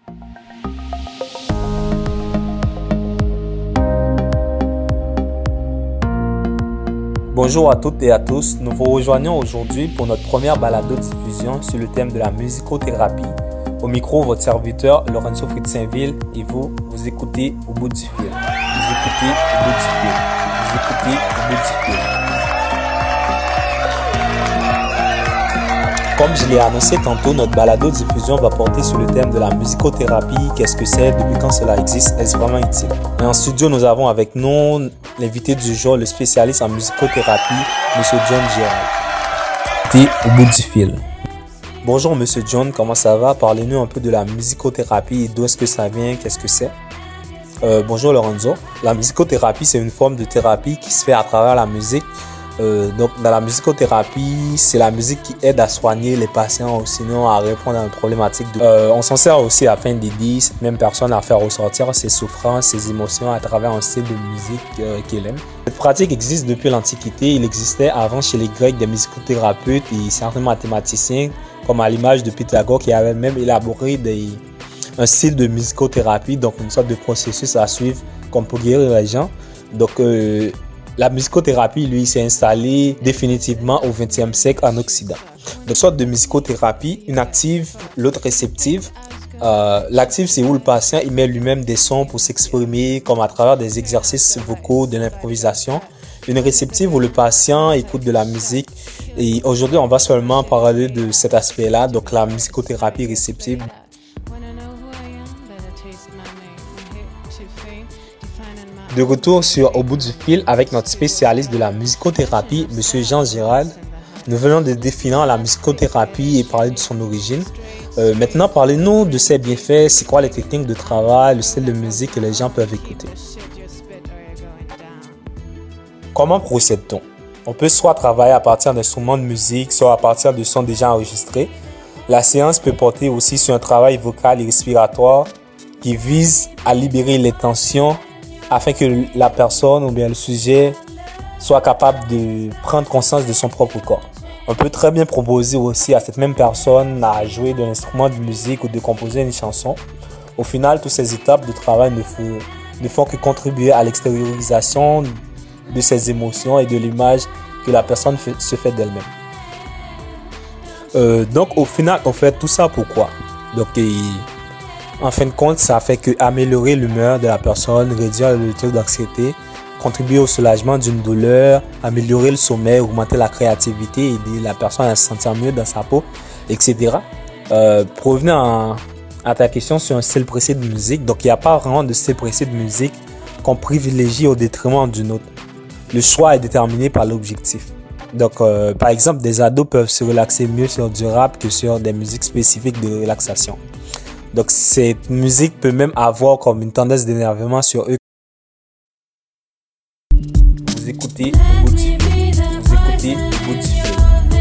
Bonjour à toutes et à tous, nous vous rejoignons aujourd'hui pour notre première balado-diffusion sur le thème de la musicothérapie. Au micro, votre serviteur Lorenzo Fritz-Saint-Ville et vous écoutez au bout du fil. Vous écoutez au bout du fil. Vous écoutez au bout du fil. Comme je l'ai annoncé tantôt, notre balado-diffusion va porter sur le thème de la musicothérapie. Qu'est-ce que c'est? Depuis quand cela existe? Est-ce vraiment utile? Et en studio, nous avons avec nous l'invité du jour, le spécialiste en musicothérapie, M. John Gérald. T'es au bout du fil. Bonjour M. John, comment ça va? Parlez-nous un peu de la musicothérapie, d'où est-ce que ça vient, qu'est-ce que c'est? Bonjour Lorenzo. La musicothérapie, c'est une forme de thérapie qui se fait à travers la musique. Donc dans la musicothérapie, c'est la musique qui aide à soigner les patients ou sinon à répondre à une problématique. On s'en sert aussi afin d'aider cette même personne à faire ressortir ses souffrances, ses émotions à travers un style de musique qu'elle aime. Cette pratique existe depuis l'Antiquité. Il existait avant chez les Grecs des musicothérapeutes et certains mathématiciens, comme à l'image de Pythagore, qui avait même élaboré un style de musicothérapie, donc une sorte de processus à suivre comme pour guérir les gens. Donc la musicothérapie, lui, s'est installée définitivement au XXe siècle en Occident. Donc, sorte de musicothérapie, une active, l'autre réceptive. L'active, c'est où le patient émet lui-même des sons pour s'exprimer, comme à travers des exercices vocaux, de l'improvisation. Une réceptive où le patient écoute de la musique. Et aujourd'hui, on va seulement parler de cet aspect-là, donc la musicothérapie réceptive. De retour sur Au bout du fil avec notre spécialiste de la musicothérapie, M. Jean Gérald. Nous venons de définir la musicothérapie et parler de son origine. Maintenant, parlez-nous de ses bienfaits, c'est quoi les techniques de travail, le style de musique que les gens peuvent écouter. Comment procède-t-on? On peut soit travailler à partir d'instruments de musique, soit à partir de sons déjà enregistrés. La séance peut porter aussi sur un travail vocal et respiratoire qui vise à libérer les tensions afin que la personne ou bien le sujet soit capable de prendre conscience de son propre corps. On peut très bien proposer aussi à cette même personne à jouer de l'instrument de musique ou de composer une chanson. Au final, toutes ces étapes de travail ne font que contribuer à l'extériorisation de ses émotions et de l'image que la personne se fait d'elle-même. Donc au final, on fait tout ça pourquoi? Donc en fin de compte, ça fait que améliorer l'humeur de la personne, réduire le taux d'anxiété, contribuer au soulagement d'une douleur, améliorer le sommeil, augmenter la créativité, aider la personne à se sentir mieux dans sa peau, etc. Pour revenir à ta question sur un style précis de musique, donc il n'y a pas vraiment de style précis de musique qu'on privilégie au détriment d'une autre. Le choix est déterminé par l'objectif. Donc, par exemple, des ados peuvent se relaxer mieux sur du rap que sur des musiques spécifiques de relaxation. Donc, cette musique peut même avoir comme une tendance d'énervement sur eux. Vous écoutez au bout du fil. Vous écoutez au bout du fil.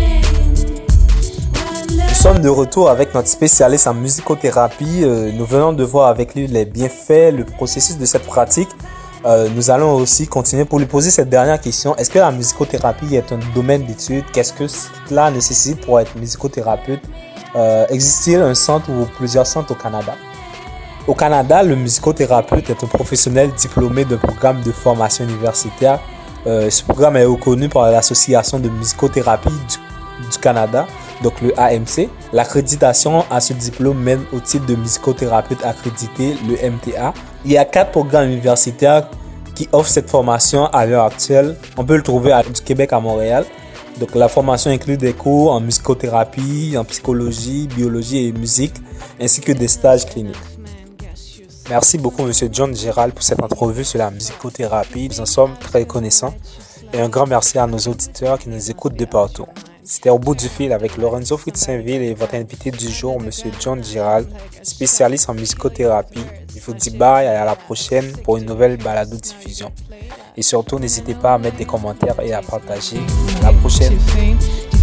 Nous sommes de retour avec notre spécialiste en musicothérapie. Nous venons de voir avec lui les bienfaits, le processus de cette pratique. Nous allons aussi continuer pour lui poser cette dernière question. Est-ce que la musicothérapie est un domaine d'études? Qu'est-ce que cela nécessite pour être musicothérapeute? Existe-t-il un centre ou plusieurs centres au Canada? Au Canada, le musicothérapeute est un professionnel diplômé d'un programme de formation universitaire. Ce programme est reconnu par l'Association de musicothérapie du Canada, donc le AMC. L'accréditation à ce diplôme mène au titre de musicothérapeute accrédité, le MTA. Il y a 4 programmes universitaires qui offrent cette formation à l'heure actuelle. On peut le trouver du Québec à Montréal. Donc la formation inclut des cours en musicothérapie, en psychologie, biologie et musique, ainsi que des stages cliniques. Merci beaucoup M. John Gérald pour cette entrevue sur la musicothérapie. Nous en sommes très reconnaissants. Et un grand merci à nos auditeurs qui nous écoutent de partout. C'était Au bout du fil avec Lorenzo Fritz-Saint-Ville et votre invité du jour, M. John Gérald, spécialiste en musicothérapie. Je vous dis bye et à la prochaine pour une nouvelle balado-diffusion. Et surtout, n'hésitez pas à mettre des commentaires et à partager. À la prochaine.